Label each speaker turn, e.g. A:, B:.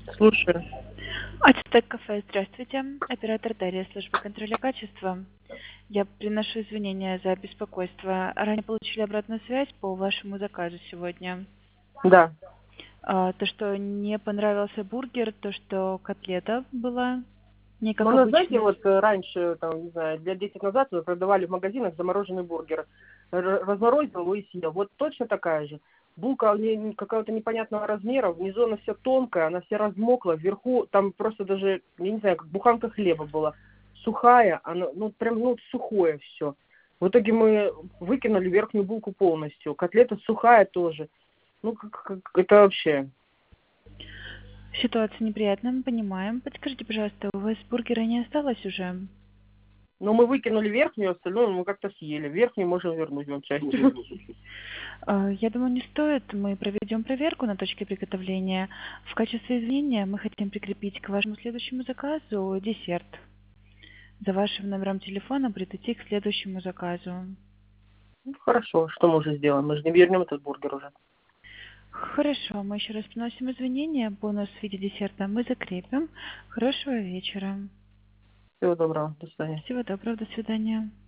A: Слушаю.
B: Ацтек кафе, здравствуйте. Оператор Дарья, служба контроля качества. Я приношу извинения за беспокойство. Ранее получили обратную связь по вашему заказу сегодня.
A: Да.
B: То, что не понравился бургер, то, что котлета была не
A: Ну,
B: как
A: у нас, знаете,
B: обычно.
A: вот раньше, там, не знаю, лет 10 назад мы продавали в магазинах замороженный бургер. Разморозил его и съел. Вот точно такая же. Булка какого-то непонятного размера, внизу она вся тонкая, она вся размокла, вверху там просто даже, я не знаю, как буханка хлеба была. Сухая, она, ну, прям, ну, сухое все. В итоге мы выкинули верхнюю булку полностью. Котлета сухая тоже. Ну, это вообще...
B: Ситуация неприятная, мы понимаем. Подскажите, пожалуйста, у вас бургера не осталось уже?
A: Но мы выкинули верхнюю, остальное мы как-то съели. Верхнюю можем вернуть вам часть.
B: Я думаю, не стоит. Мы проведем проверку на точке приготовления. В качестве извинения мы хотим прикрепить к вашему следующему заказу десерт. За вашим номером телефона прийти к следующему заказу.
A: Ну, хорошо, что мы уже сделаем? Мы же не вернем этот бургер уже.
B: Хорошо, мы еще раз приносим извинения. Бонус в виде десерта мы закрепим. Хорошего вечера.
A: Всего доброго. До свидания.
B: Всего доброго, до свидания.